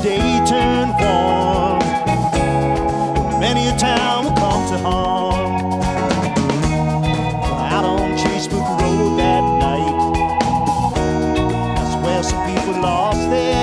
day turned warm. Many a town will come to harm. Out on Chasebrook Road that night, that's where some people lost their